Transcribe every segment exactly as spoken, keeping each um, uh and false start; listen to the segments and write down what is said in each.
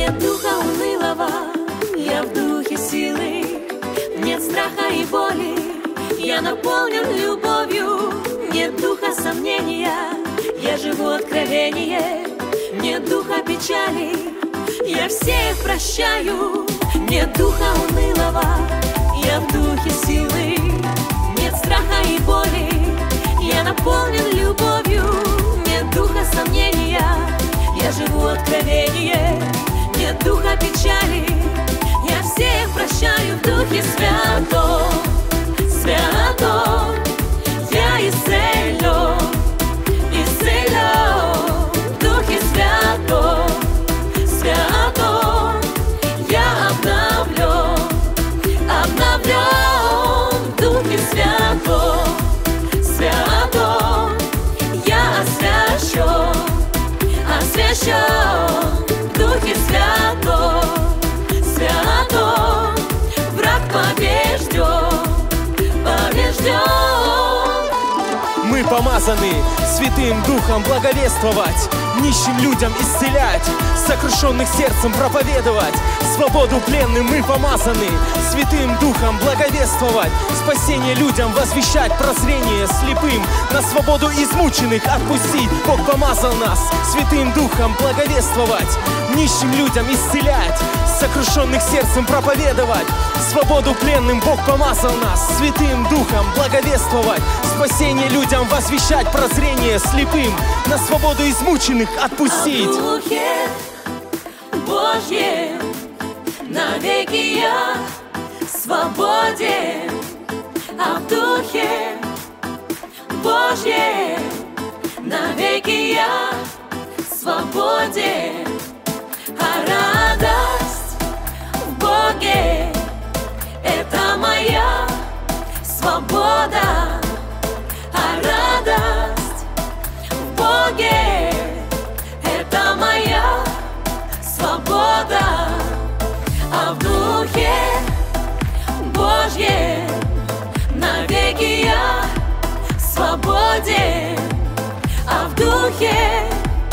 Нет духа унылого, я в духе силы. Нет страха и боли, я наполнен любовью. Нет духа сомнения, я живу откровение. Нет духа печали, я всех прощаю. Нет духа унылого, я в духе силы. Нет страха и боли, я наполнен любовью. Нет духа сомнения, я живу откровение. Нет духа печали, я всех прощаю в Духе Святом. Святом я исцелен, исцелен в Духе Святом. Святом я обновлен, обновлен в Духе Святом. Святом я освящен, освящен в Духе Святом. Святом враг побежден, побежден. Мы помазаны Святым Духом благовествовать, нищим людям исцелять, сокрушенных сердцем проповедовать. Свободу пленным мы помазаны Святым Духом благовествовать, спасение людям возвещать, прозрение слепым, на свободу измученных отпустить. Бог помазал нас Святым Духом благовествовать, нищим людям исцелять, сокрушенных сердцем проповедовать. Свободу пленным Бог помазал нас Святым Духом благовествовать, спасение людям возвещать, прозрение слепым, на свободу измученных отпустить. А в Духе Божьем навеки я свободен. А в Духе Божьем навеки я свободен. А радость в Боге — это моя свобода. А радость в Боге — это моя свобода. А в Духе Божьем навеки я свободен. А в Духе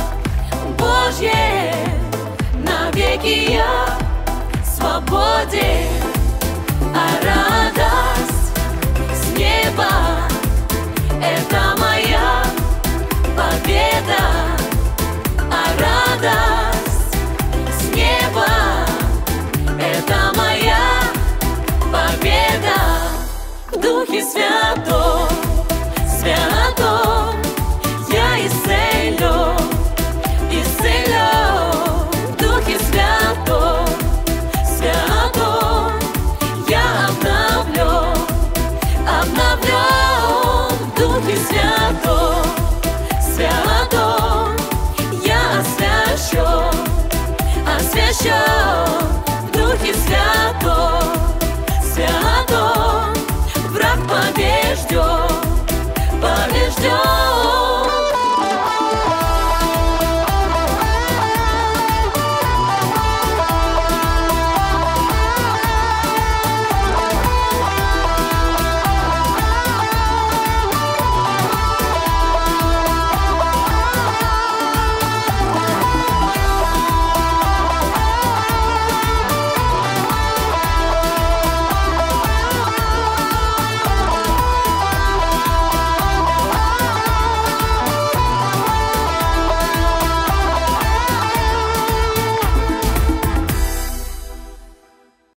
Божьем навеки я свободен. А радость с неба — это моя победа. А радость с неба — это моя победа. В Духе Святом, Святом я исцелен, исцелен в Духе Святом. Святом я обновлен, обновлен в Духе Святом. Святом я освящен, освящен в Духе Святом. Святом враг побежден, побежден.